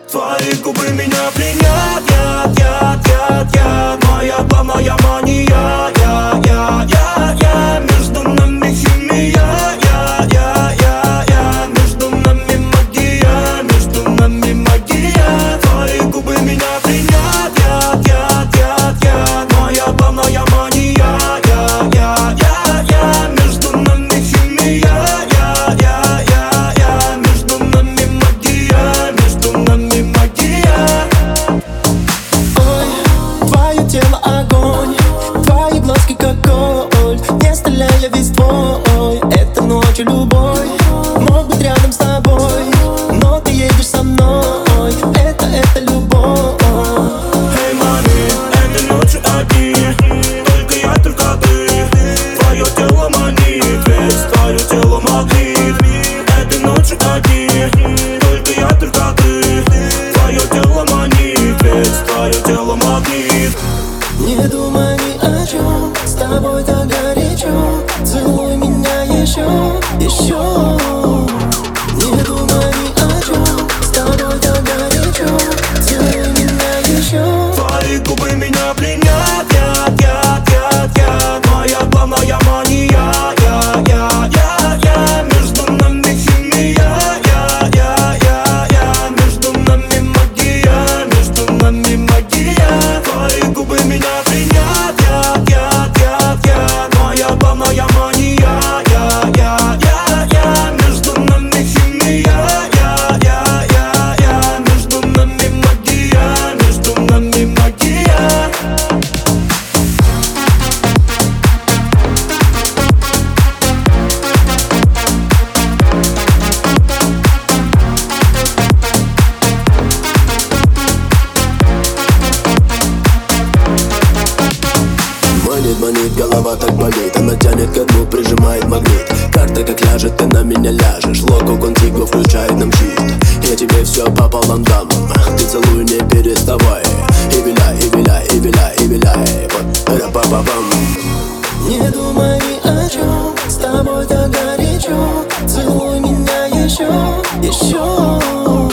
Твои губы меня пленят, моя главная мания, между нами химия, между нами магия, между нами магия. Твои губы меня пленят, моя главная мания, между нами химия, между нами магия, между нами магия. Ой, твое тело огонь, твои глазки как голь. Не стреляя весь твой, это ночью любовь. Мог быть рядом с тобой, но ты едешь со мной. Это любовь. Эй, мами, этой ночью одни, только я, только ты. Твое тело манит, ведь твое тело магнит. Этой ночью одни, только я, только ты. Твое тело манит, ведь твое тело магнит. Не думай ни о чем, с тобой так горячо. Целуй меня еще. Не думай ни о чем, с тобой так горячо. Целуй меня еще. Твои губы меня пленят, моя главная мания, между нами химия, между нами магия, между нами магия. Твои губы меня пленят, моя главная мания, между нами химия, между нами магия, между нами магия. Манит, голова так болит. Она тянет ко дну, прижимает магнит. Карта как ляжет, ты на меня ляжешь. Локо контиго включает нам щит. Я тебе все пополам дам. Ты целуй, не переставай. И виляй, и виляй, и виляй, и виляй. Па-па-па-пам. Не думай ни о чем, с тобой так горячо. Целуй меня еще.